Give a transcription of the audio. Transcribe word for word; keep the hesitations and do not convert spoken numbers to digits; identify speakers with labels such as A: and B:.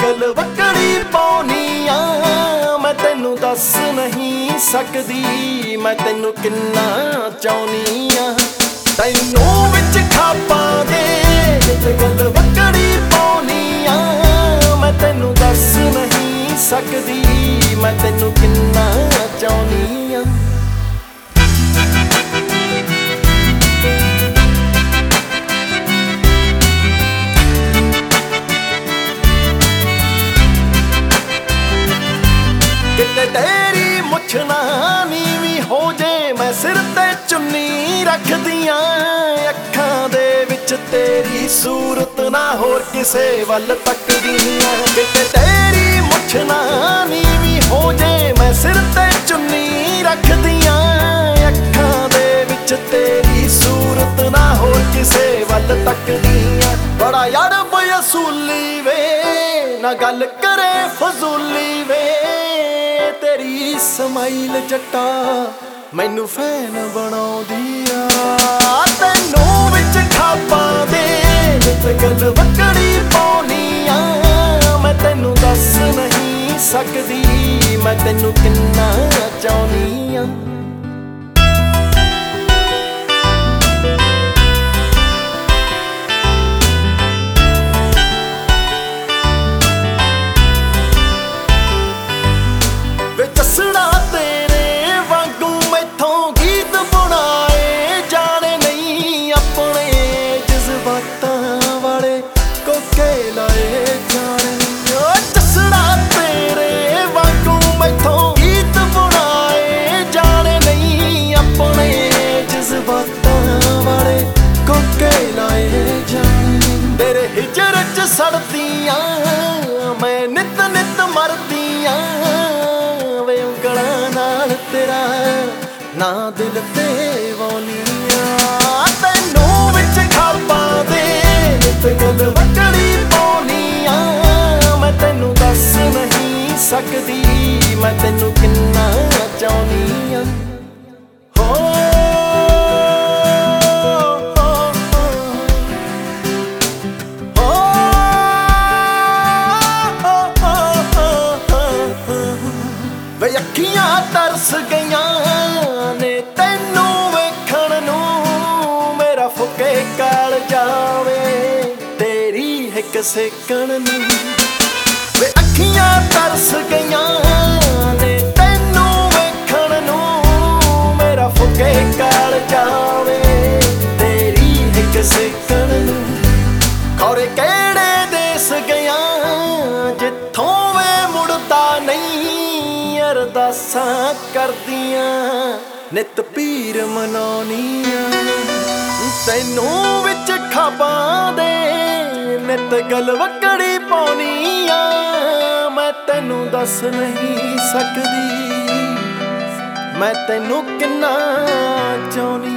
A: ਗਲਵੱਕੜੀ ਪਾਉਣੀ ਆ ਮੈਂ ਤੈਨੂੰ ਦੱਸ ਨਹੀਂ ਸਕਦੀ ਮੈਂ ਤੈਨੂੰ ਕਿੰਨਾ ਚਾਹੁੰਦੀ ਆ ਤੈਨੂੰ ਵਿੱਚ ਖਾਪਾਂ ਦੇ ਗਲਵੱਕੜੀ ਪਾਉਣੀ ਆ ਮੈਂ ਤੈਨੂੰ ਦੱਸ ਨਹੀਂ ਸਕਦੀ ਮੈਂ ਤੈਨੂੰ ਕਿੰਨਾ ਚਾਹੁੰਦੀ ਆ ਕਿਤੇ ਤੇਰੀ ਮੁੱਛ ਨਾ ਨੀਵੀਂ ਹੋ ਜੇ ਮੈਂ ਸਿਰ ਤੇ ਚੁੰਨੀ ਰੱਖਦੀਆਂ ਅੱਖਾਂ ਦੇ ਵਿੱਚ ਤੇਰੀ ਸੂਰਤ ਨਾ ਹੋਰ ਕਿਸੇ ਵੱਲ ਤੱਕਦੀਆਂ ਕਿਤੇ ਤੇਰੀ ਮੁੱਛ ਨਾ ਨੀਵੀਂ ਹੋ ਜੇ ਮੈਂ ਸਿਰ ਤੇ ਚੁੰਨੀ ਰੱਖਦੀਆਂ ਅੱਖਾਂ ਦੇ ਵਿੱਚ ਤੇਰੀ ਸੂਰਤ ਨਾ ਹੋਰ ਕਿਸੇ ਵੱਲ ਤੱਕਦੀਆਂ ਬੜਾ ਯਾਰ ਬਅਸੂਲੀ ਵੇ ਨਾ ਗੱਲ ਕਰੇ ਫਜ਼ੂਲੀ ਵੇ ਤੇਰੀ ਸਮਾਈਲ ਜੱਟਾ ਮੈਨੂੰ ਫੈਨ ਬਣਾਉਂਦੀ ਆ ਤੈਨੂੰ ਵਿੱਚ ਖਾਪਾਂ ਦੇ ਗਲਵੱਕੜੀ ਪਾਉਣੀ ਆ ਮੈਂ ਤੈਨੂੰ ਦੱਸ ਨਹੀਂ ਸਕਦੀ ਮੈਂ ਤੈਨੂੰ ਕਿੰਨਾ ਚਾਹੁੰਦੀ ਆ ਤੇਰੇ ਵਾਂਗੂ ਮੈਥੋਂ ਗੀਤ ਬਣਾਏ ਜਾਣੇ ਨਹੀਂ ਆਪਣੇ ਜਜ਼ਬਾਤਾਂ ਵਾਲੇ ਕੋਕੇ ਲਾਏ ਜਾਣੇ ਜਸੜਾ ਤੇਰੇ ਵਾਂਗੂ ਮੈਥੋਂ ਗੀਤ ਬਣਾਏ ਜਾਣੇ ਨਹੀਂ ਆਪਣੇ ਜਜ਼ਬਾਤਾਂ ਵਾਲੇ ਕੋਕੇ ਲਾਏ ਜਾਣੇ ਤੇਰੇ ਹਿਜਰ ਚ ਸੜਦੀਆਂ ਮੈਂ ਨਿਤ ਨਿਤ ਮਰਦੀਆਂ ਤੇਰਾ ਨਾ ਦਿਲ ਤੇ ਵਾਉਣੀਆਂ ਤੈਨੂੰ ਵਿੱਚ ਖਾਪਾਂ ਦੇ ਗਲਵੱਕੜੀ ਪਾਉਣੀ ਆ ਮੈਂ ਤੈਨੂੰ ਦੱਸ ਨਹੀਂ ਸਕਦੀ ਮੈਂ ਤੈਨੂੰ ਕਿੰਨਾ ਚਾਹੁੰਦੀ ਆ ਵੇ ਅੱਖੀਆਂ ਤਰਸ ਗਈਆਂ ਨੇ ਤੈਨੂੰ ਵੇਖਣ ਨੂੰ ਮੇਰਾ ਫੁੱਕੇ ਕਾਲ ਜਾਵੇ ਤੇਰੀ ਹਿੱਕ ਸੇਕਣ ਨੂੰ ਵੇ ਅੱਖੀਆਂ ਤਰਸ ਗਈਆਂ ਨੇ ਤੈਨੂੰ ਵੇਖਣ ਨੂੰ ਮੇਰਾ ਫੁੱਕੇ ਕਾਲ ਜਾਵੇ ਤੇਰੀ ਹਿੱਕ ਸੇਕਣ ਨੂੰ ਖੌਰੇ ਕਿਹੜੇ ਦੇਸ ਗਿਆ ਜਿੱਥੋਂ ਵੇ ਮੁੜਦਾ ਨਹੀਂ ਅਰਦਾਸਾਂ ਕਰਦੀਆਂ ਨਿਤ ਪੀਰ ਮਨਾਉਣੀਆਂ ਤੈਨੂੰ ਵਿੱਚ ਖਾਬਾਂ ਦੇ ਨਿਤ ਗਲਵੱਕੜੀ ਪਾਉਣੀ ਆ ਮੈਂ ਤੈਨੂੰ ਦੱਸ ਨਹੀਂ ਸਕਦੀ ਮੈਂ ਤੈਨੂੰ ਕਿੰਨਾ ਚਾਹੁੰਦੀ